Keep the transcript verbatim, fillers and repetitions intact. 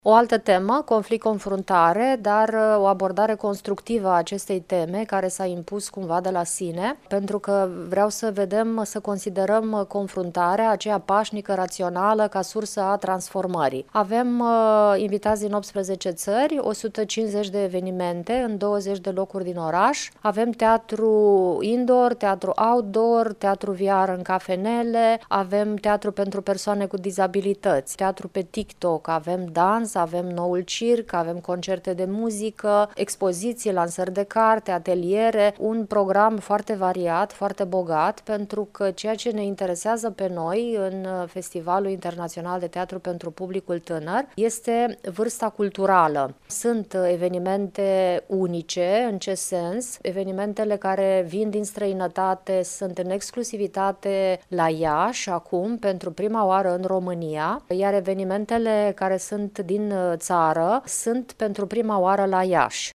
O altă temă, conflict-confruntare, dar o abordare constructivă a acestei teme, care s-a impus cumva de la sine, pentru că vreau să vedem, să considerăm confruntarea, aceea pașnică, rațională, ca sursă a transformării. Avem uh, invitați din optsprezece țări, o sută cincizeci de evenimente în douăzeci de locuri din oraș, avem teatru indoor, teatru outdoor, teatru V R în cafenele, avem teatru pentru persoane cu dizabilități, teatru pe TikTok, avem dans, avem noul circ, avem concerte de muzică, expoziții, lansări de carte, ateliere, un program foarte variat, foarte bogat, pentru că ceea ce ne interesează pe noi în Festivalul Internațional de Teatru pentru Publicul Tânăr este vârsta culturală. Sunt evenimente unice, în ce sens? Evenimentele care vin din străinătate sunt în exclusivitate la Iași acum, pentru prima oară în România, iar evenimentele care sunt din țară sunt pentru prima oară la Iași.